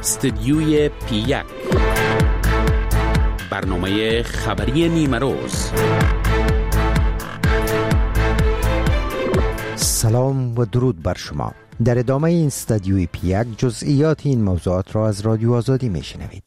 استدیوی P1 برنامه خبری نیمه روز. سلام و درود بر شما. در ادامه این استدیوی P1 جزئیات این موضوعات را از رادیو آزادی میشنوید.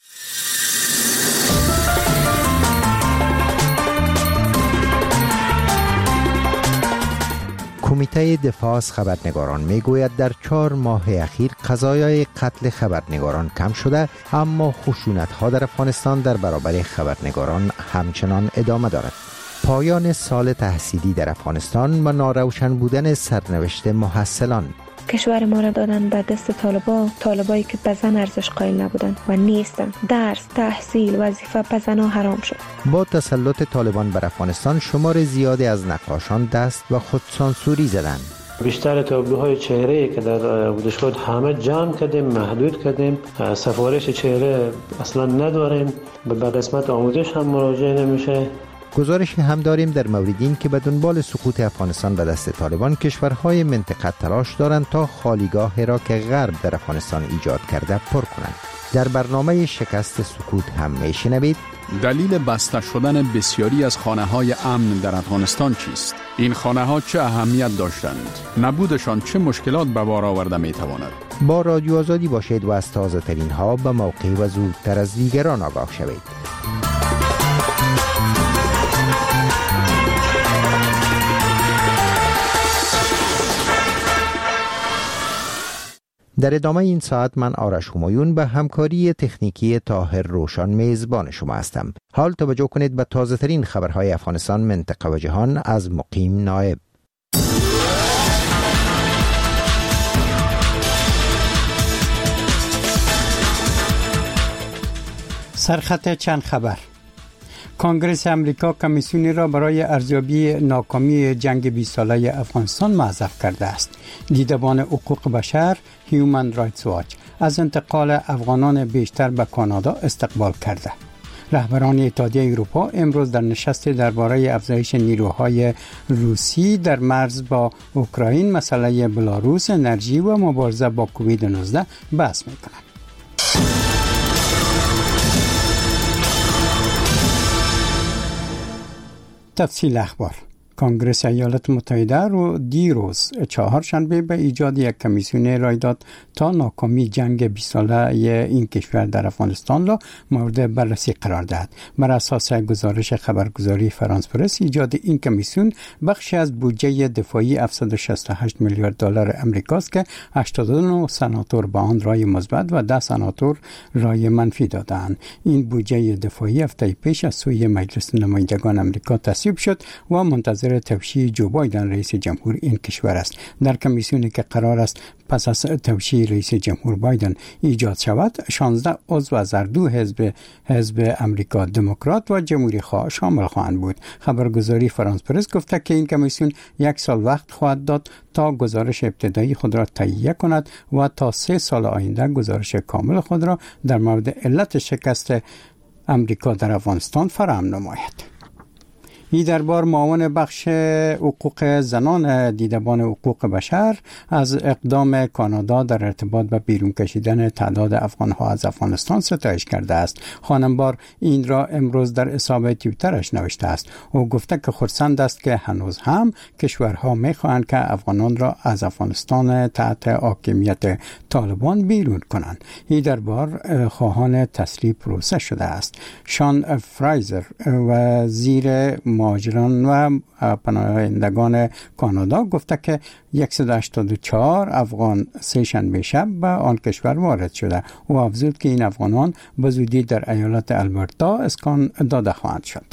کمیته دفاع از خبرنگاران میگوید در 4 ماه اخیر قضایای قتل خبرنگاران کم شده، اما خشونت‌ها در افغانستان در برابر خبرنگاران همچنان ادامه دارد. پایان سال تحصیلی در افغانستان و ناروشن بودن سرنوشت محصلان. کشور ما را دادن به دست طالبایی که به زن ارزش قائل نبودن و نیستن. درس، تحصیل، وظیفه به زنها حرام شد. با تسلط طالبان بر افغانستان شمار زیادی از نقاشان دست و خودسانسوری زدند. بیشتر تابلوهای چهره که در بودش خود همه جمع کردیم، محدود کردیم. سفارش چهره اصلا نداریم، به قسمت آموزش هم مراجعه نمیشه. گزارش هم داریم در مورد این که به دنبال سقوط افغانستان به دست طالبان کشورهای منطقه تلاش دارند تا خالیگاهی را که غرب در افغانستان ایجاد کرده پر کنند. در برنامه شکست سکوت هم میشنوید دلیل بسته شدن بسیاری از خانه‌های امن در افغانستان چیست؟ این خانه‌ها چه اهمیت داشتند؟ نبودشان چه مشکلات به بار آورده میتواند؟ با رادیو آزادی باشید و از تازه ترین ها به موقع و زودتر از دیگران آگاه شوید. در ادامه این ساعت من آرش همایون به همکاری تکنیکی طاهر روشن میزبان شما هستم. حال توجه کنید به تازه ترین خبرهای افغانستان، منطقه و جهان از مقیم نایب. سرخط چند خبر. کنگره امریکا کمیسیونی را برای ارزیابی ناکامی جنگ 20 ساله افغانستان معزف کرده است. دیدبان حقوق بشر هیومن رایتس واچ از انتقال افغانان بیشتر به کانادا استقبال کرده. رهبران اتحادیه اروپا امروز در نشست درباره افزایش نیروهای روسی در مرز با اوکراین، مسئله بلاروس، انرژی و مبارزه با کووید 19 بحث می‌کنند. تفصیل اخبار. کنگره ایالات متحده رو دیروز چهارشنبه به ایجاد یک کمیسیون رای داد تا ناکامی جنگ 20 ساله این کشور در افغانستان را مورد بررسی قرار دهد. بر اساس گزارش خبرگزاری فرانس پرس، ایجاد این کمیسیون بخشی از بودجه دفاعی 768 میلیارد دلار امریکاست که 89 سناتور به آن رای مثبت و 10 سناتور رای منفی دادند. این بودجه دفاعی هفته پیش از سوی مجلس نمایندگان امریکا تصویب شد و منتظر توشیح جو بایدن رئیس جمهور این کشور است. در کمیسیونی که قرار است پس از توشیح رئیس جمهور بایدن ایجاد شود، 16 عضو از هر دو حزب امریکا دموکرات و جمهوری خواه شامل خواهند بود. خبرگزاری فرانس پرس گفته که این کمیسیون 1 سال وقت خواهد داد تا گزارش ابتدایی خود را تهیه کند و تا 3 سال آینده گزارش کامل خود را در مورد علت شکست امریکا در افغانستان فراهم نماید. این دربار معاون بخش حقوق زنان دیدبان حقوق بشر از اقدام کانادا در ارتباط به بیرون کشیدن تعداد افغانها از افغانستان ستایش کرده است. خانمبار این را امروز در حساب توییترش نوشته است. او گفته که خرسند است که هنوز هم کشورها می‌خواهند که افغانان را از افغانستان تحت حاکمیت طالبان بیرون کنند. این دربار خواهان تسلیح پروسه شده است. شان فرایزر وزیر مهاجران و پناهندگان کانادا گفته که 184 افغان سه شنبه شب به آن کشور وارد شده. او افزود که این افغانان به زودی در ایالت آلبرتا اسکان داده خواهند شد.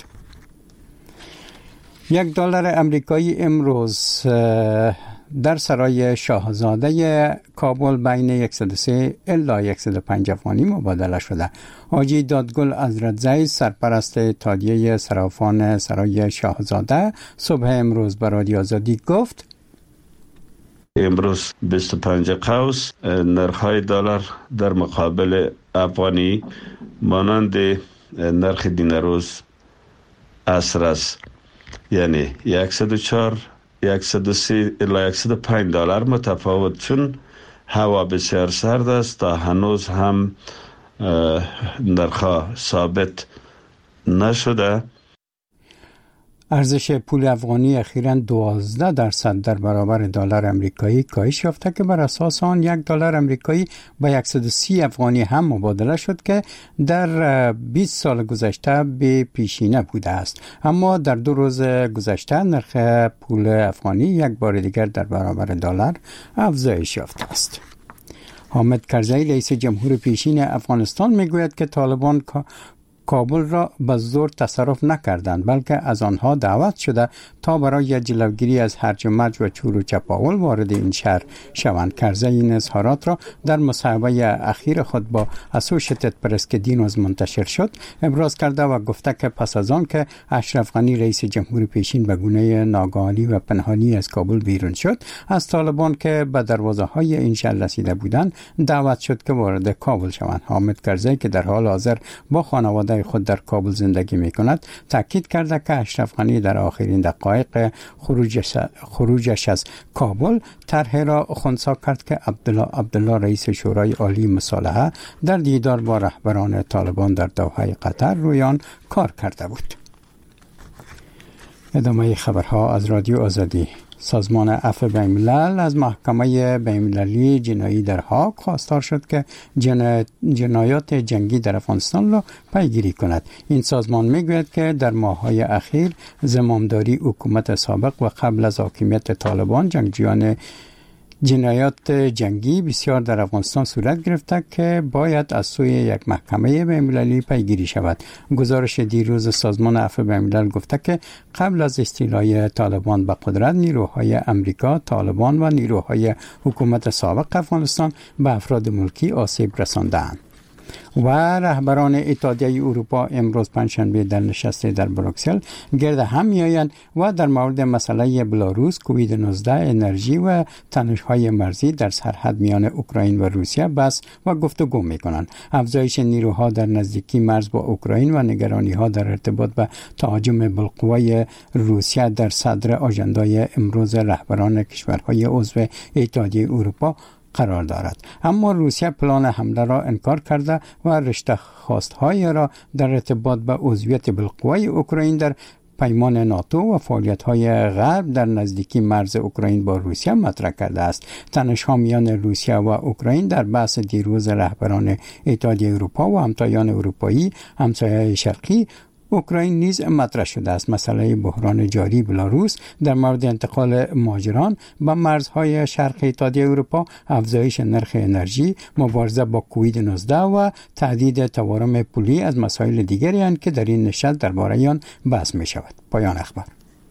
$1 امریکایی امروز در سرای شاهزاده کابل بین 103 الی 105 افغانی مبادله شده. حاجی دادگل حضرت زید سرپرست اتحادیه صرافان سرای شاهزاده صبح امروز به رادیو آزادی گفت امروز 25 قوس نرخ‌های دلار در مقابل افغانی مانند نرخ دیناروز عصر است، یعنی 104 103 الی 105 دلار متفاوت، چون هوا بسیار سرد است تا هنوز هم نرخ ثابت نشده. ارزش پول افغانی اخیراً 12% در برابر دلار امریکایی کاهش یافته که بر اساس آن $1 امریکایی با 130 افغانی هم مبادله شد که در 20 سال گذشته به پیشینه بوده است. اما در 2 روز گذشته نرخ پول افغانی یک بار دیگر در برابر دلار افزایش یافته است. حامد کرزی رئیس جمهور پیشین افغانستان میگوید که طالبان کابل را به زور تصرف نکردند، بلکه از آنها دعوت شده تا برای جلوگیری از هرج و مرج و چور و چپاول وارد این شهر شوند. کرزی این اظهارات را در مصاحبه اخیر خود با اسوشیتد پرس که دیروز منتشر شد ابراز کرده و گفته که پس از آن که اشرف غنی رئیس جمهور پیشین به گونه ناگهانی و پنهانی از کابل بیرون شد، از طالبان که به دروازه های این شهر رسیده بودند دعوت شد که وارد کابل شوند. حامد کرزی که در حال حاضر با خانواده خود در کابل زندگی می کند تاکید کرده که اشرف غنی در آخرین دقایق خروجش از کابل طرح را خنثی کرد که عبدالله رئیس شورای عالی مصالحه در دیدار با رهبران طالبان در دوحه قطر روی آن کار کرده بود. ادامه خبرها از رادیو آزادی. سازمان عفو بین‌الملل از محکمه بین‌المللی جنایی در هاگ خواستار شد که جنایات جنگی در افغانستان را پیگیری کند. این سازمان میگوید که در ماه‌های اخیر زمامداری حکومت سابق و قبل از حاکمیت طالبان جنگجویان جنایات جنگی بسیار در افغانستان صورت گرفته که باید از سوی یک محکمه بین‌المللی پیگیری شود. گزارش دیروز سازمان عفو بین‌الملل گفته که قبل از استیلای طالبان به قدرت نیروهای امریکا، طالبان و نیروهای حکومت سابق افغانستان به افراد ملکی آسیب رساندند. و رهبران اتحادیه اروپا امروز پنجشنبه در نشستی در بروکسل گرد هم می‌آیند و در مورد مسئله بلاروس، کووید 19، انرژی و تنش‌های مرزی در سرحد میان اوکراین و روسیه بحث و گفتگو می‌کنند. افزایش نیروها در نزدیکی مرز با اوکراین و نگرانی‌ها در ارتباط با تهاجم بالقوای روسیه در صدر آژندای امروز رهبران کشورهای عضو اتحادیه اروپا قرار دارد. اما روسیه پلان حمله را انکار کرده و رشته خواست‌های را در ارتباط با عضویت بالقوای اوکراین در پیمان ناتو و فعالیت‌های غرب در نزدیکی مرز اوکراین با روسیه مطرح کرده است. تنش‌ها میان روسیه و اوکراین در بحث دیروز رهبران اتحادیه اروپا و همتایان اروپایی همسایه شرقی اوکراین نیز مطرح شده است. مسئله بحران جاری بلاروس در مورد انتقال مهاجران به مرزهای شرق اتحادیه اروپا، افزایش نرخ انرژی، مبارزه با کووید 19 و تهدید تورم پولی از مسائل دیگری اند که در این نشست درباره آن بحث می شود. پایان اخبار.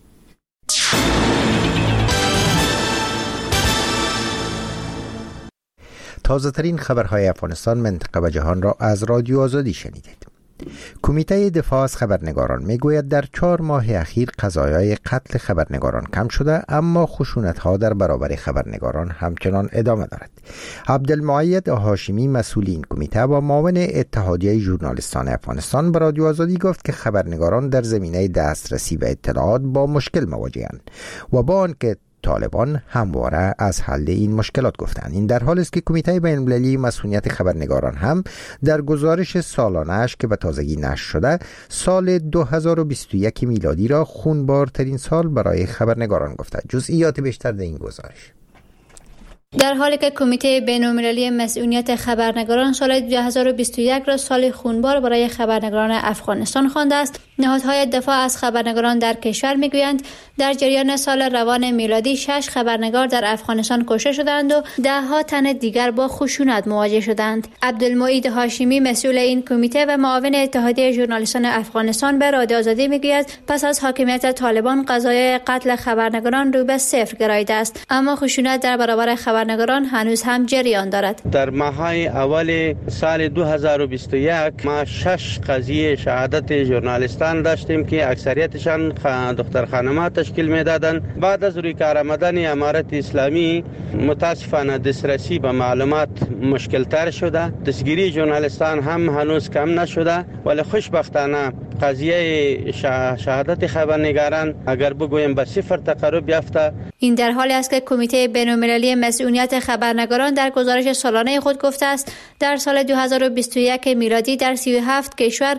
تازه ترین خبرهای افغانستان، منطقه و جهان را از رادیو آزادی شنیدید. کمیته دفاع از خبرنگاران میگوید در 4 ماه اخیر قضایای قتل خبرنگاران کم شده، اما خشونت‌ها در برابر خبرنگاران همچنان ادامه دارد. عبدالمعید هاشمی مسئول این کمیته با معاون اتحادیه ژورنالیستان افغانستان به رادیو آزادی گفت که خبرنگاران در زمینه دسترسی به اطلاعات با مشکل مواجه‌اند و با آنکه طالبان همواره از حل این مشکلات گفتند. این در حالی است که کمیته بین‌المللی مسئولیت خبرنگاران هم در گزارش سالانه‌اش که به تازگی نشر شده سال 2021 میلادی را خونبارترین سال برای خبرنگاران گفته. جزئیات بیشتر در این گزارش. در حالی که کمیته بین‌المللی مسئولیت خبرنگاران سال 2021 را سال خونبار برای خبرنگاران افغانستان خوانده است، نهادهای دفاع از خبرنگاران در کشور میگویند در جریان سال روان میلادی 6 خبرنگار در افغانستان کشته شدند و 10 تن دیگر با خشونت مواجه شدند. عبدالمعید هاشمی مسئول این کمیته و معاون اتحادیه ژورنالیستان افغانستان به رادیو آزادی میگوید پس از حاکمیت طالبان قضایای قتل خبرنگاران رو به صفر گراییده است، اما خشونت در برابر خبرنگاران هنوز هم جریان دارد. در ماه‌های اول سال 2021 ما 6 قضیه شهادت ژورنالیستان داشتیم که اکثریتشان دختر خانم‌ها تشکیل می‌دادند. بعد از روی کار آمدن امارت اسلامی متاسفانه دسترسی به معلومات مشکل‌تر شده، دستگیری ژورنالیستان هم هنوز کم نشده، ولی خوشبختانه قضیه شهادت خبرنگاران اگر بگویم به صفر تقرب یافته. این در حالی است که کمیته بین‌المللی مسئولیت خبرنگاران در گزارش سالانه خود گفته است در سال 2021 میلادی در 37 کشور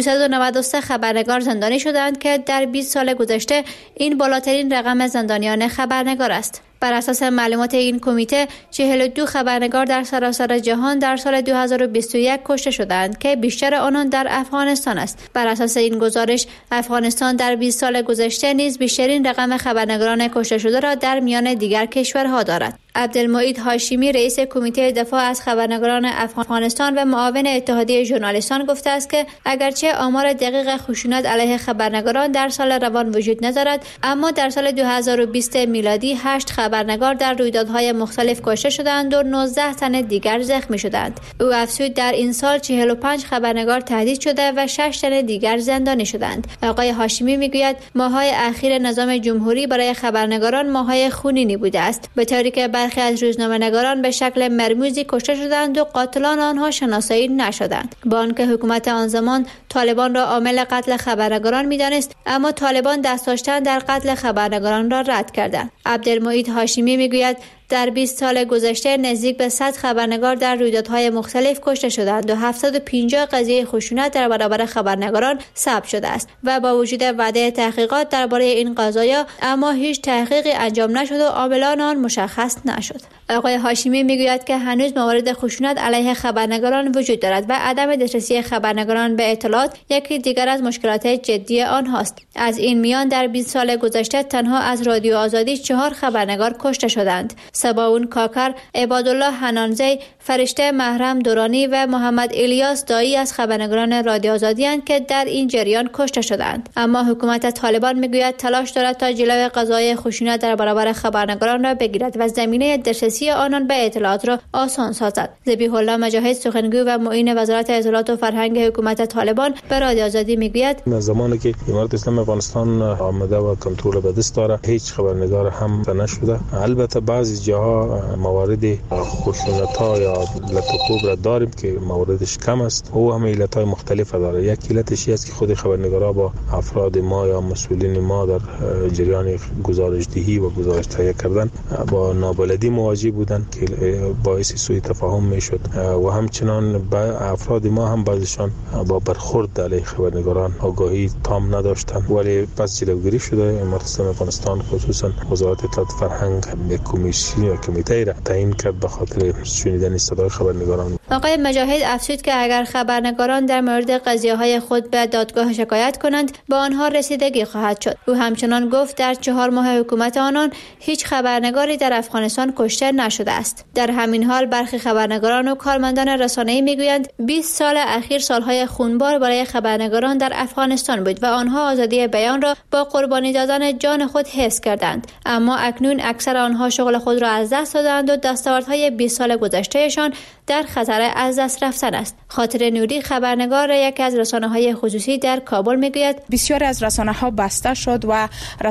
293 خبرنگار زندانی شدند که در 20 سال گذشته این بالاترین رقم زندانیان خبرنگار است. بر اساس معلومات این کمیته 42 خبرنگار در سراسر جهان در سال 2021 کشته شدند که بیشتر آنان در افغانستان است. بر اساس این گزارش افغانستان در 20 سال گذشته نیز بیشترین رقم خبرنگاران کشته شده را در میان دیگر کشورها دارد. عبدالمعید هاشمی رئیس کمیته دفاع از خبرنگاران افغانستان و معاون اتحادیه ژورنالیستان گفته است که اگرچه آمار دقیق خشونت علیه خبرنگاران در سال روان وجود ندارد، اما در سال 2020 میلادی 8 خبرنگار در رویدادهای مختلف کشته شدند و 19 تن دیگر زخمی شدند. او افزود در این سال 45 خبرنگار تهدید شده و 6 تن دیگر زندانی شدند. آقای هاشمی میگوید ماه‌های اخیر نظام جمهوری برای خبرنگاران ماه‌های خونینی بوده است، به طوری که برخی از روزنامه‌نگاران به شکل مرموزی کشته شدند و قاتلان آنها شناسایی نشدند. با آنکه حکومت آن زمان طالبان را عامل قتل خبرنگاران می‌دانست، اما طالبان دست داشتن در قتل خبرنگاران را رد کردند. عبدالمعید هاشمی میگوید در 20 سال گذشته نزدیک به 100 خبرنگار در رویدادهای مختلف کشته شدند و 750 قضیه خشونت در برابر خبرنگاران ثبت شده است و با وجود وعده تحقیقات درباره این قضایا اما هیچ تحقیقی انجام نشد و عاملان آن مشخص نشد. آقای هاشمی میگوید که هنوز موارد خشونت علیه خبرنگاران وجود دارد و عدم دسترسی خبرنگاران به اطلاعات یکی دیگر از مشکلات جدی آنهاست. از این میان در 20 سال گذشته تنها از رادیو آزادی 4 خبرنگار کشته شدند. سباون کاکر، عبادالله حنانزی، فرشته محرم دورانی و محمد الیاس دایی از خبرنگاران رادیو آزادی اند که در این جریان کشته شدند. اما حکومت طالبان میگوید تلاش دارد تا جلوی قضای خشونت در برابر خبرنگاران را بگیرد و زمینه دسترسی آنان به اطلاعات را آسان سازد. ذبیح الله مجاهد، سخنگوی و معین وزارت اطلاعات و فرهنگ حکومت طالبان، به رادیو آزادی میگوید زمانی که امارت اسلامی افغانستان آمده و کنترل به دست داره هیچ خبرنگار هم نشده. البته بعضی جاها موارد خشونت‌ها یا لطخوب را داریم که مواردش کم است. او هم علت‌های مختلف داره. یک علتش است که خود خبرنگارا با افراد ما یا مسئولین ما در جریان گزارش‌دهی و گزارش تهیه کردن با نابلدی مواجه بودند که باعث سوء تفاهم میشد و همچنان افراد ما هم بعضشان با برخورد علیه خبرنگاران آگاهی تام نداشتند، ولی پس جلوگیری شده. امارت اسلامی افغانستان خصوصا وزارت اطلاعات فرهنگ کمیسیون یا کمیته را تعیین کرد به خاطر شنیدن صدای خبرنگاران. آقای مجاهد افزود که اگر خبرنگاران در مورد قضیه‌های خود به دادگاه شکایت کنند با آنها رسیدگی خواهد شد. او همچنان گفت در 4 ماه حکومت آنان هیچ خبرنگاری در افغانستان کشته نشده است. در همین حال برخی خبرنگاران و کارمندان رسانه‌ای میگویند 20 سال اخیر سالهای خونبار برای خبرنگاران در افغانستان بود و آنها آزادی بیان را با قربانی دادن جان خود حفظ کردند، اما اکنون اکثر آنها شغل خود را از دست دادند و دستاوردهای 20 سال گذشتهشان در خطر از دست رفتن است. خاطر نوری، خبرنگار یکی از رسانه‌های خصوصی در کابل میگوید بسیاری از رسانه‌ها بسته شد و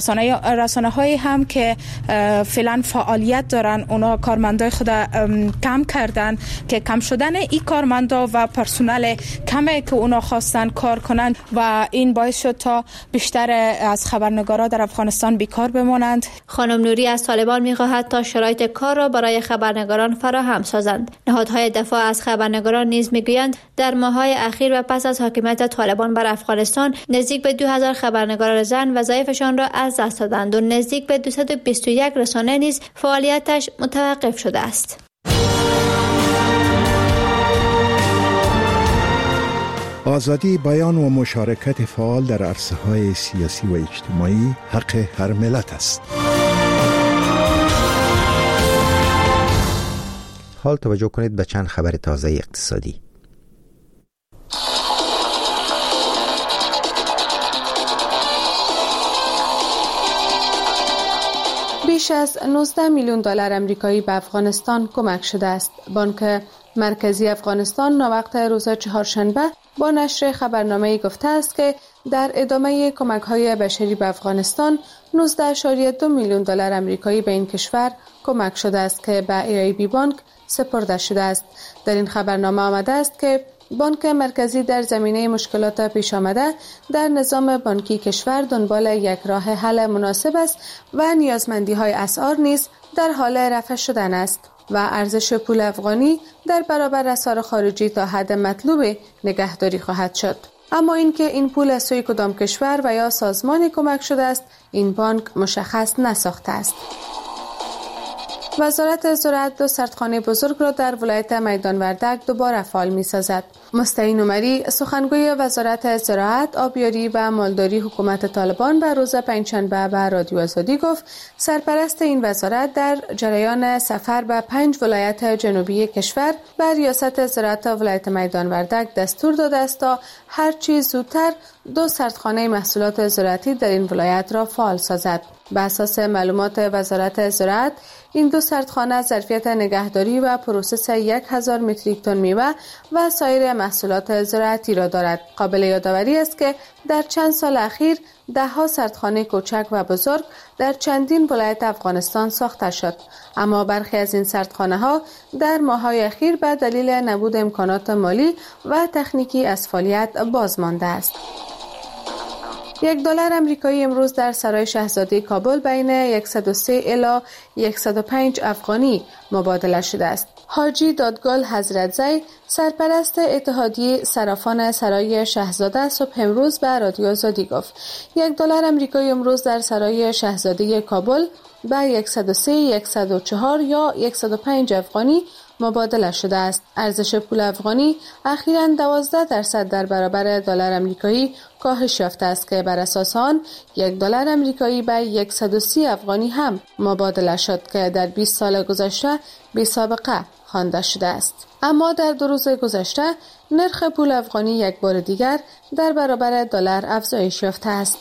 رسانه‌هایی هم که فعلا فعالیت دارن اونا کارمندای خود کم کردن که کم شدن این کارمندا و پرسنل کمی که اونا خواستن کار کنند و این باعث شد تا بیشتر از خبرنگارا در افغانستان بیکار بمانند. خانم نوری از طالبان می‌خواهد تا شرایط کار را برای خبرنگاران فراهم سازند. نهادهای دفاع از خبرنگاران نیز میگویند در ماه‌های اخیر و پس از حاکمیت طالبان بر افغانستان نزدیک به 2000 خبرنگار زن وظایفشان را از دست دادند و نزدیک به 221 رسانه نیز فعالیتش متوقف شده است. آزادی بیان و مشارکت فعال در عرصه‌های سیاسی و اجتماعی حق هر ملت است. حال توجه کنید به چند خبر تازه اقتصادی. بیش از 19 میلیون دلار آمریکایی به افغانستان کمک شده است. بانک مرکزی افغانستان ناوقت روز چهارشنبه با نشر خبرنامه‌ای گفته است که در ادامه کمک‌های بشری به افغانستان 19.2 میلیون دلار آمریکایی به این کشور کمک شده است که به AIB بانک سپرده شده است. در این خبرنامه آمده است که بانک مرکزی در زمینه مشکلات پیش آمده در نظام بانکی کشور دنبال یک راه حل مناسب است و نیازمندی‌های اسعار نیز در حال رفع شدن است و ارزش پول افغانی در برابر اسعار خارجی تا حد مطلوب نگهداری خواهد شد. اما اینکه این پول از سوی کدام کشور و یا سازمانی کمک شده است، این بانک مشخص نساخته است. وزارت زراعت 2 سردخانه بزرگ را در ولایت میدان وردک دوباره فعال می‌سازد. مستعین عمری، سخنگوی وزارت زراعت، آبیاری و مالداری حکومت طالبان به روز پنجشنبه به رادیو آزادی گفت سرپرست این وزارت در جریان سفر به 5 ولایت جنوبی کشور به ریاست زراعت ولایت میدان وردک دستور داده است تا هر چه زودتر 2 سردخانه محصولات زراعتی در این ولایت را فعال سازد. به اساس معلومات وزارت زراعت، این 2 سردخانه ظرفیت نگهداری و پروسس 1000 متریک تن میوه و سایر محصولات زراعتی را دارد. قابل یادآوری است که در چند سال اخیر 10 سردخانه کوچک و بزرگ در چندین ولایت افغانستان ساخته شد، اما برخی از این سردخانه ها در ماه‌های اخیر به دلیل نبود امکانات مالی و تکنیکی از فعالیت باز مانده است. $1 آمریکایی امروز در سرای شاهزاده کابل بین 103 الی 105 افغانی مبادله شده است. حاجی دادگل حضرتزی، سرپرست اتحادیه صرافان سرای شاهزاده، صبح امروز به رادیو آزادی گفت $1 آمریکایی امروز در سرای شاهزاده کابل به 103، 104 یا 105 افغانی مبادله شده است. ارزش پول افغانی اخیراً 12% در برابر دلار آمریکایی کاهش یافته است که بر اساس آن $1 آمریکایی به 130 افغانی هم مبادله شد که در 20 سال گذشته بی سابقه خوانده شده است. اما در 2 روز گذشته نرخ پول افغانی یک بار دیگر در برابر دلار افزایش یافته است.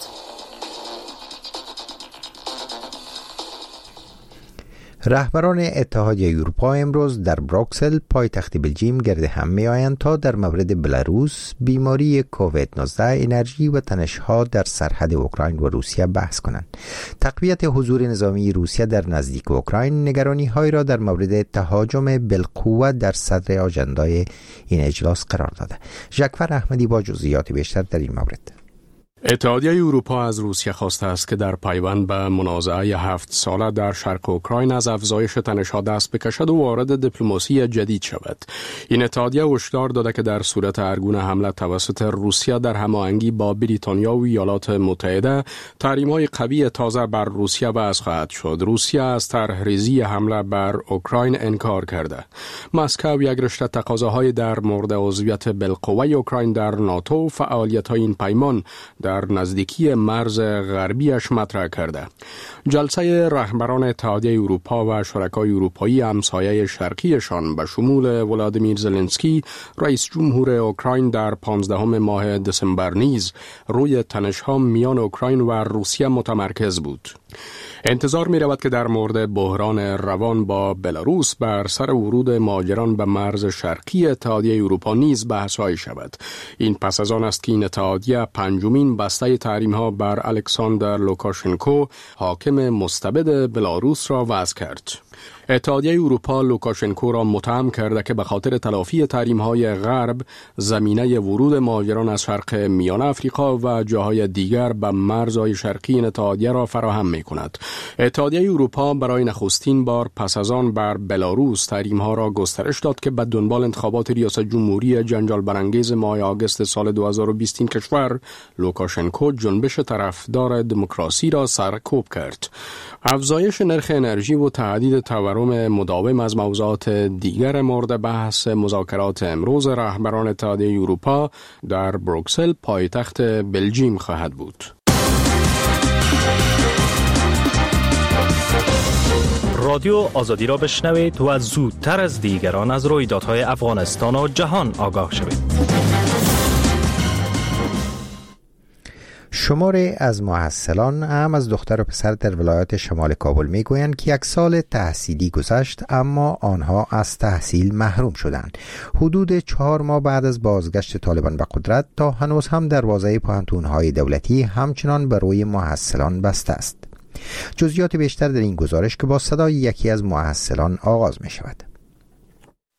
رهبران اتحادیه اروپا امروز در بروکسل پایتخت بلژیم گرد هم می‌آیند تا در مورد بلاروس، بیماری کووید 19، انرژی و تنش‌ها در سرحد اوکراین و روسیه بحث کنند. تقویت حضور نظامی روسیه در نزدیک اوکراین نگرانی‌هایی را در مورد تهاجم بالقوه در صدر آژندای این اجلاس قرار داده. ژکفر احمدی با جزئیات بیشتر در این مورد. اتحادیه اروپا از روسیه خواسته است که در پیوند به منازعه 7 ساله در شرق اوکراین از افزایش تنش‌ها دست بکشد و وارد دیپلماسی جدید شود. این اتحادیه هشدار داده که در صورت هر گونه حمله توسط روسیه در هماهنگی با بریتانیا و ایالات متحده، تحریم‌های قوی تازه بر روسیه وضع خواهد شد. روسیه از طرح‌ریزی حمله بر اوکراین انکار کرده. مسکو یک رشته تقاضاهای در مورد عضویت بالقوه اوکراین در ناتو و فعالیت‌های این پیمان در نزدیکی مرز غربیش مطرح کرده. جلسه رهبران اتحادیه اروپا و شرکای اروپایی همسایه شرقیشان به شمول ولادیمیر زلنسکی رئیس جمهور اوکراین در 15 ماه دسامبر نیز روی تنش‌ها میان اوکراین و روسیه متمرکز بود. انتظار می رود که در مورد بحران روان با بلاروس بر سر ورود مهاجران به مرز شرقی اتحادیه اروپا نیز بحث‌هایی شود. این پس از آن است که این اتحادیه 5مین بسته تحریم‌ها بر الکساندر لوکاشنکو حاکم مستبد بلاروس را وضع کرد. اتحادیه اروپا لوکاشنکو را متهم کرده که به خاطر تلافی تحریم‌های غرب زمینه ورود مهاجران از شرق میانه افریقا و جاهای دیگر به مرزهای شرقی این اتحادیه را فراهم می‌کند. اتحادیه اروپا برای نخستین بار پس از آن بر بلاروس تحریم‌ها را گسترش داد که به دنبال انتخابات ریاست جمهوری جنجال برانگیز ماه آگوست سال 2020 این کشور، لوکاشنکو جنبش طرفدار دموکراسی را سرکوب کرد. افزایش نرخ انرژی و تهدید تورم مداوم از موضوعات دیگر مورد بحث مذاکرات امروز رهبران اتحادیه اروپا در بروکسل پایتخت بلژیم خواهد بود. رادیو آزادی را بشنوید و زودتر از دیگران از رویدادهای افغانستان و جهان آگاه شوید. شماری از محصلان هم از دختر و پسر در ولایت شمال کابل میگویند که 1 سال تحصیلی گذشت اما آنها از تحصیل محروم شدند. حدود 4 ماه بعد از بازگشت طالبان به قدرت تا هنوز هم دروازه پوهنتون‌های دولتی همچنان بر روی محصلان بسته است. جزئیات بیشتر در این گزارش که با صدای یکی از محصلان آغاز می شود.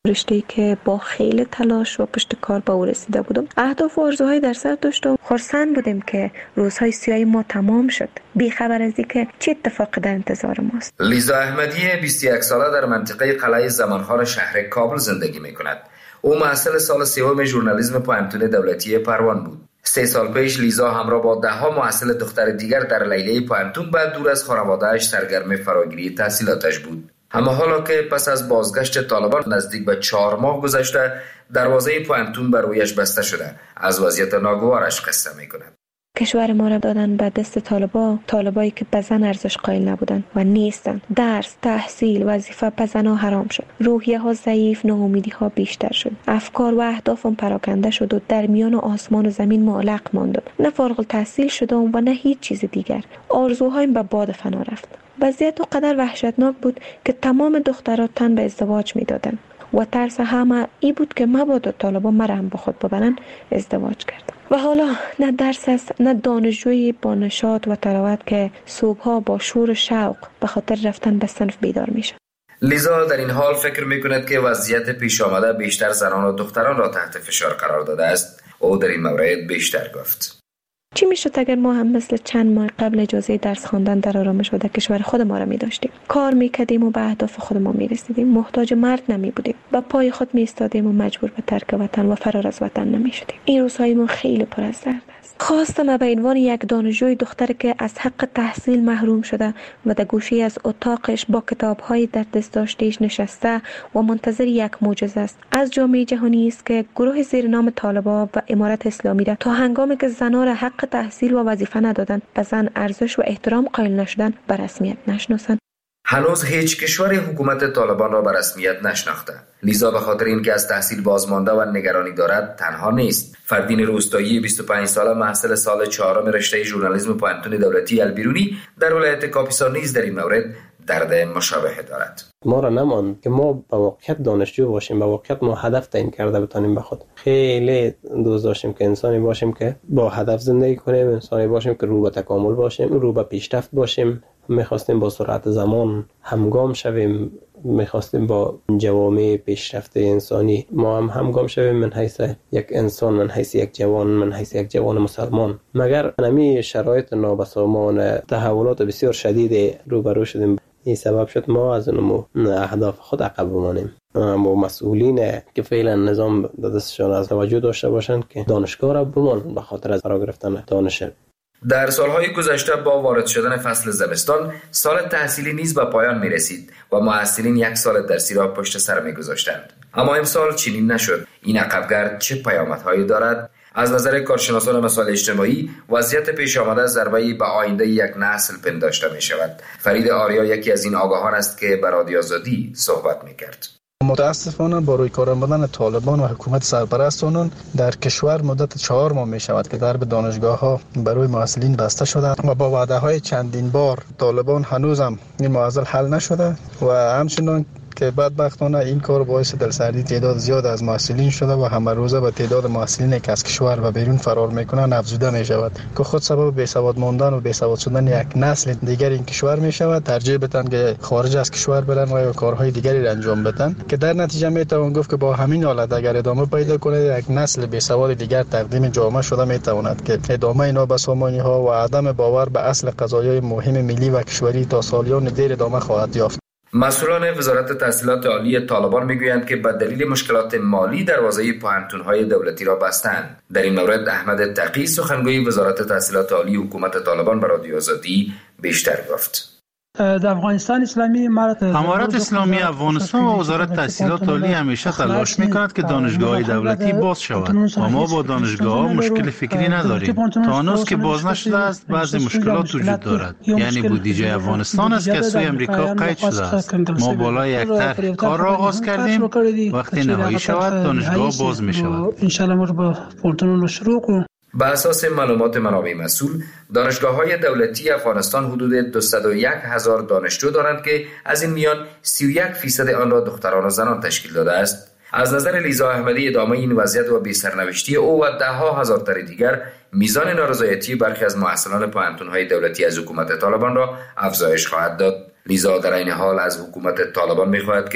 رشته‌ای که با خیلی تلاش و پشت کار به او رسیده بودم. اهداف و آرزوهای در سر داشتم. خرسند بودیم که روزهای سیاه ما تمام شد، بی‌خبر از اینکه چه اتفاقی در انتظار ماست. لیزا احمدی 21 ساله در منطقه قلعه زمانخان شهر کابل زندگی می‌کند. او محصل سال سوم ژورنالیسم پوهنتون دولتی پروان بود. 3 سال پیش لیزا همراه با 10 محصل دختر دیگر در لیلیه پوهنتون بعد دور از خانواده‌اش سرگرم فراگیری تحصیلاتش بود. اما حالا که پس از بازگشت طالبان نزدیک به 4 ماه گذشته، دروازه پوهنتون بر رویش بسته شده، از وضعیت ناگوارش قصه می‌کند. کشور ما را دادن به دست طالبایی که به زن ارزش قائل نبودن و نیستن. درس، تحصیل، وظیفه به زنها حرام شد. روحیه ها ضعیف، ناامیدی ها بیشتر شد. افکار و اهدافم پراکنده شد و در میان آسمان و زمین معلق ماندم. نه فارغ التحصیل شدم و نه هیچ چیز دیگر. آرزوهایم به باد فنا رفت. وضعیت قدر وحشتناک بود که تمام دخترها تن به ازدواج میدادن و ترس همه ای بود که مبادا طالبان مرا هم با خود ببرن ازدواج کرد. و حالا نه درس است، نه دانشجویی با نشاط و تراوت که صبحها با شور و شوق به خاطر رفتن به صنف بیدار میشه. لیزا در این حال فکر میکند که وضعیت پیش آمده بیشتر زنان و دختران را تحت فشار قرار داده است. او در این مورد بیشتر گفت: چی میشد اگر ما هم مثل چند ماه قبل اجازه درس خواندن در آرامش و در کشور خود ما را می داشتیم، کار میکردیم و به اهداف خود ما می رسیدیم، محتاج مرد نمی بودیم، با پای خود می ایستادیم و مجبور به ترک وطن و فرار از وطن نمی شدیم. این روزهای ما خیلی پر از درد است. خواستم به عنوان یک دانشجوی دختر که از حق تحصیل محروم شده و در گوشه از اتاقش با کتاب‌های در دست داشته‌اش نشسته و منتظر یک معجزه است از جامعه جهانی است که گروه زیر نام طالبان و امارت اسلامی را تا هنگامی که زنان را حق تحصیل و وظیفه ندادن، به زن ارزش و احترام قائل نشدن، به رسمیت نشناسند. هنوز هیچ کشوری حکومت طالبان را به رسمیت نشناخته. لیزا به خاطر اینکه از تحصیل بازمانده و نگرانی دارد تنها نیست. فردین روستایی 25 ساله محصل سال 4 رشته ژورنالیسم پوهنتون دولتی البیرونی در ولایت کاپیسا نیز در این مورد درد مشابه دارد. ما را نماند که ما به واقعیت دانشجو باشیم، به واقعیت ما هدف تعیین کرده بتانیم به خود. خیلی دوست داشتیم که انسانی باشیم که با هدف زندگی کنیم، انسانی باشیم که رو به تکامل باشیم، رو به پیشرفت باشیم. می‌خواستیم با سرعت زمان همگام شویم، می‌خواستیم با جوامع پیشرفته انسانی ما هم همگام شویم، من حیث یک انسان، من حیث یک جوان، من حیث یک جوان مسلمان. مگر همین شرایط نابسامان، تحولات بسیار شدید روبرو شدیم. این سبب شد ما از اون اهداف خود عقب بمانیم. اما مسئولین که فعلا نظام دستشان از توجه داشته باشند که دانشگاه را بمانند به خاطر از فرا گرفتن دانش. در سالهای گذشته با وارد شدن فصل زمستان، سال تحصیلی نیز به پایان می رسید و محصلین 1 سال درسی را پشت سر می گذاشتند. اما امسال چنین نشد. این عقبگرد چه پیامدهایی دارد؟ از نظر کارشناسان مسائل اجتماعی، وضعیت پیش آمده ضربه‌ای به آینده یک نسل پنداشته می شود. فرید آریا یکی از این آگاهان است که به رادیو آزادی صحبت می کرد. متاسفانه با روی کار آمدن طالبان و حکومت سرپرست آنان در کشور مدت 4 ماه می شود که درب دانشگاه ها برای محصلین بسته شده و با وعده های چندین بار طالبان هنوزم این معضل حل نشده و همچنان که بدبختانه این کار باعث دلسردی تعداد زیاد از محصلین شده و همه روزه به تعداد محصلینی که از کشور و بیرون فرار میکنن افزوده می شود که خود سبب بیسواد ماندن و بیسواد شدن یک نسل دیگر این کشور می شود. ترجیح بدن که خارج از کشور برن و یا کارهای دیگری را انجام بدن که در نتیجه می توان گفت که با همین حالت اگر ادامه پیدا کنه یک نسل بیسواد دیگر تقدیم جامعه شده می تواند که ادامه نابسامانی ها و عدم باور به اصل قضایای مهم ملی و کشوری تا سالیان دیر ادامه خواهد یافت. مسئولان وزارت تحصیلات عالی طالبان میگویند که به دلیل مشکلات مالی دروازه پوهنتون‌های دولتی را بستند. در این مورد احمد تقی سخنگوی وزارت تحصیلات عالی حکومت طالبان به رادیو آزادی بیشتر گفت. در افغانستان اسلامی امارت اسلامی افغانستان و وزارت تحصیلات عالی همیشه تلاش میکند که دانشگاه‌های دولتی باز شود و ما با دانشگاه‌ها مشکل فکری نداریم. تا هنوز که باز نشده است بعضی مشکلات وجود دارد، یعنی بودجه افغانستان از که سوی امریکا قید شده است. ما بالای یک طرح کار را آغاز کردیم، وقتی نهایی شود دانشگاه باز میشود. ان شاء الله ما پونتون رو شروع کنیم. به اساس معلومات منابع مسئول، دانشگاه‌های دولتی افغانستان حدود 201,000 دانشجو دارند که از این میان 31% آن را دختران و زنان تشکیل داده است. از نظر لیزا احمدی ادامه این وضعیت و بی‌سرنوشتی او و 10,000 تن دیگر میزان نارضایتی برخی از محصلان پوهنتون‌های دولتی از حکومت طالبان را افزایش خواهد داد. لیزا در این حال از حکومت طالبان می‌خواهد که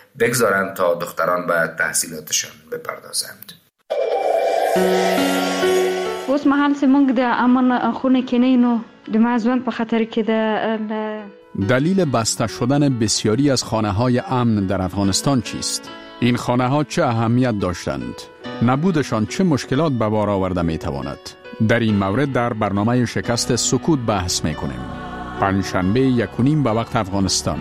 بگذارند تا دختران به تحصیلاتشان بپردازند. اوس مهال سمونږ د امن خونه کې نه نو د مازون په خطر کې ده. دلیل بسته شدن بسیاری از خانه‌های امن در افغانستان چیست؟ این خانه‌ها چه اهمیت داشتند؟ نبودشان چه مشکلات به بار آورده می‌تواند؟ در این مورد در برنامه شکست سکوت بحث می‌کنیم. پنجشنبه 1:30 به وقت افغانستان.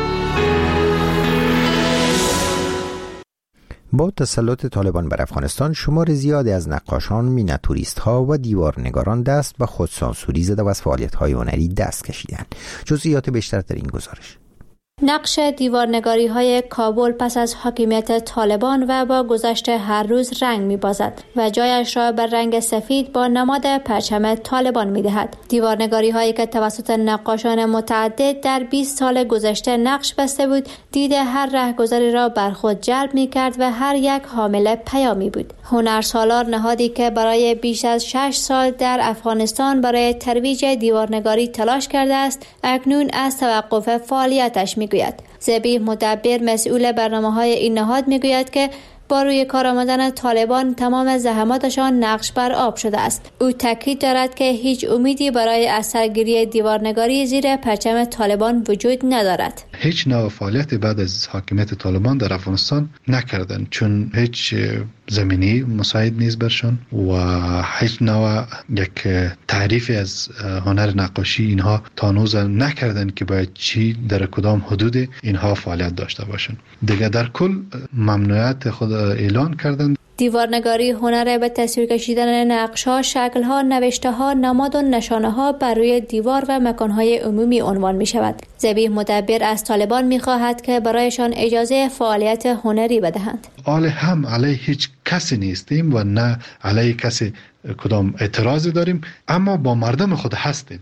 با تسلط طالبان بر افغانستان، شمار زیادی از نقاشان، مینیاتوریست‌ها و دیوارنگاران دست به خودسانسوری زده و از فعالیت‌های هنری دست کشیدند. جزئیات بیشتر در این گزارش. نقش دیوارنگاری های کابل پس از حاکمیت طالبان و با گذشت هر روز رنگ می‌بازد و جایش را بر رنگ سفید با نماد پرچم طالبان می‌دهد. دیوارنگاری هایی که توسط نقاشان متعدد در 20 سال گذشته نقش بسته بود، دید هر رهگذاری را بر خود جلب می‌کرد و هر یک حامل پیامی بود. هنرسالار نهادی که برای بیش از 6 سال در افغانستان برای ترویج دیوارنگاری تلاش کرده است، اکنون از توقف فعالیتش میگوید. ذبیح مدبر مسئول برنامه‌های این نهاد میگوید که با روی کار آمدن طالبان تمام زحماتشان نقش بر آب شده است. او تاکید دارد که هیچ امیدی برای اثرگیری دیوارنگاری زیر پرچم طالبان وجود ندارد. هیچ نوع فعالیت بعد از حاکمیت طالبان در افغانستان نکردند، چون هیچ زمینی مساعد نیست برشان و هیچ نوع یک تعریفی از هنر نقاشی اینها تانوز نکردند که باید چی در کدام حدود اینها فعالیت داشته باشند. دیگه در کل ممنوعیت خود اعلان کردند. دیوارنگاری هنر به تصویر کشیدن نقش‌ها، شکل‌ها، نوشته‌ها، نماد و نشانه‌ها بر روی دیوار و مکان‌های عمومی عنوان می‌شود. ذبیح مدبر از طالبان می‌خواهد که برایشان اجازه فعالیت هنری بدهند. هم علیه هیچ کسی نیستیم و نه علیه کسی کدام اعتراضی داریم، اما با مردم خود هستیم.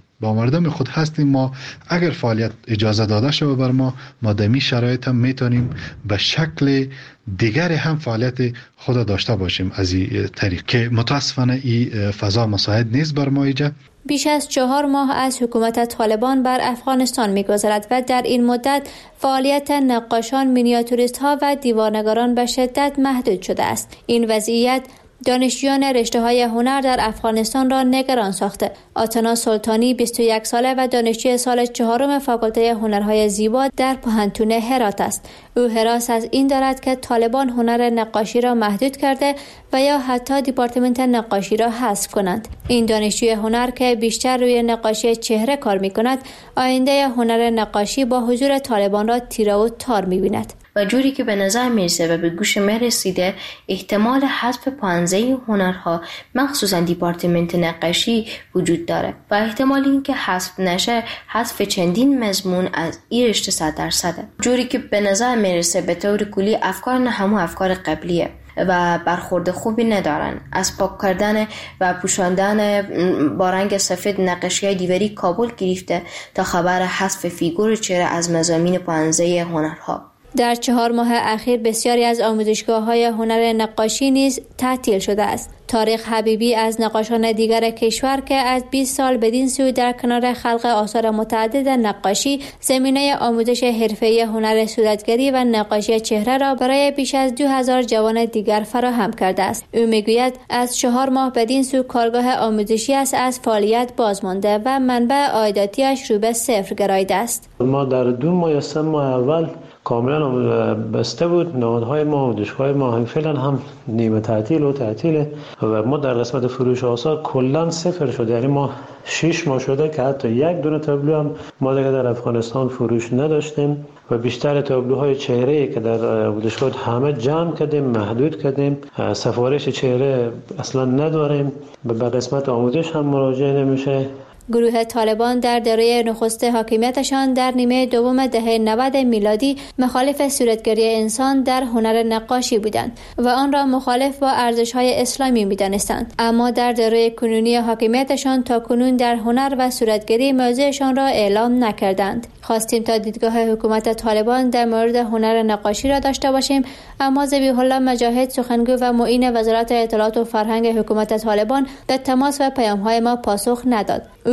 ما اگر فعالیت اجازه داده شود بر ما دمی شرایط هم میتونیم به شکل دیگر هم فعالیت خود داشته باشیم از این طریق که متاسفانه این فضا مساعد نیست بر ما اینجا. بیش از 4 ماه از حکومت طالبان بر افغانستان می‌گذرد و در این مدت فعالیت نقاشان، مینیاتوریست‌ها و دیوارنگاران به شدت محدود شده است. این وضعیت دانشجویان رشته‌های هنر در افغانستان را نگران ساخته. آتنا سلطانی 21 ساله و دانشجوی سال 4 فاکولته هنرهای زیبا در پوهنتون هرات است. او هراس از این دارد که طالبان هنر نقاشی را محدود کرده و یا حتی دیپارتمنت نقاشی را حذف کنند. این دانشجوی هنر که بیشتر روی نقاشی چهره کار می‌کند، آینده هنر نقاشی با حضور طالبان را تیره و تار می‌بیند. و جوری که به نظر میرسه و به گوش من رسیده، احتمال حذف 15 هنرها مخصوصا دیپارتمنت نقاشی وجود داره و احتمال این که حذف نشه، حذف چندین مضمون از این رشته 100%. جوری که به نظر میرسه به طور کلی افکار نه همون افکار قبلیه و برخورد خوبی ندارن. از پاک کردن و پوشاندن با رنگ سفید نقاشی دیواری کابل گرفته تا خبر حذف فیگور چهره از مضامین 15 هنرها. در 4 ماه اخیر بسیاری از آموزشگاه‌های هنر نقاشی نیز تعطیل شده است. طارق حبیبی از نقاشان دیگر کشور که از 20 سال بدین سو در کنار خلق آثار متعدد نقاشی زمینه آموزش حرفه‌ای هنر صورتگری و نقاشی چهره را برای بیش از 2000 جوان دیگر فراهم کرده است. او میگوید از 4 ماه بدین سو کارگاه آموزشی است از فعالیت بازمانده و منبع عایداتیش رو به صفر گرایده است. ما در 2 ماه یا 3 ماه اول کاملا بسته بود. نهادهای ما و دانشگاه‌های ما فعلا هم نیمه تعطیله و ما در قسمت فروش آثار کلا صفر شده. یعنی ما 6 ماه شده که حتی یک دونه تابلو هم ما دیگه در افغانستان فروش نداشتیم و بیشتر تابلوهای چهره‌ای که در دانشگاه همه جمع کردیم، محدود کردیم. سفارش چهره اصلا نداریم، به قسمت آموزش هم مراجعه نمیشه. گروه طالبان در دوره نخست حاکمیتشان در نیمه دوم دهه 90 میلادی مخالف صورتگری انسان در هنر نقاشی بودند و آن را مخالف با ارزش‌های اسلامی می‌دانستند. اما در دوره کنونی حاکمیتشان تا کنون در هنر و صورتگری موضعشان را اعلام نکردند. خواستیم تا دیدگاه حکومت طالبان در مورد هنر نقاشی را داشته باشیم، اما ذبیح الله مجاهد سخنگو و معین وزارت اطلاعات و فرهنگ حکومت طالبان به تماس و پیام‌های ما پاسخ نداد. او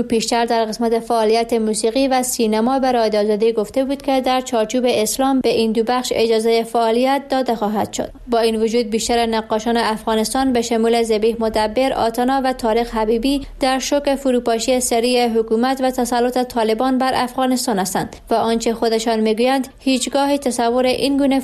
پیشتر در قسمت فعالیت موسیقی و سینما به رادیو آزادی گفته بود که در چارچوب اسلام به این دو بخش اجازه فعالیت داده خواهد شد. با این وجود بیشتر نقاشان افغانستان به شمول ذبیح مدبر، آتنا و طارق حبیبی در شوک فروپاشی سری حکومت و تسلط طالبان بر افغانستان هستند و آنچه خودشان میگویند هیچگاه تصور این گونه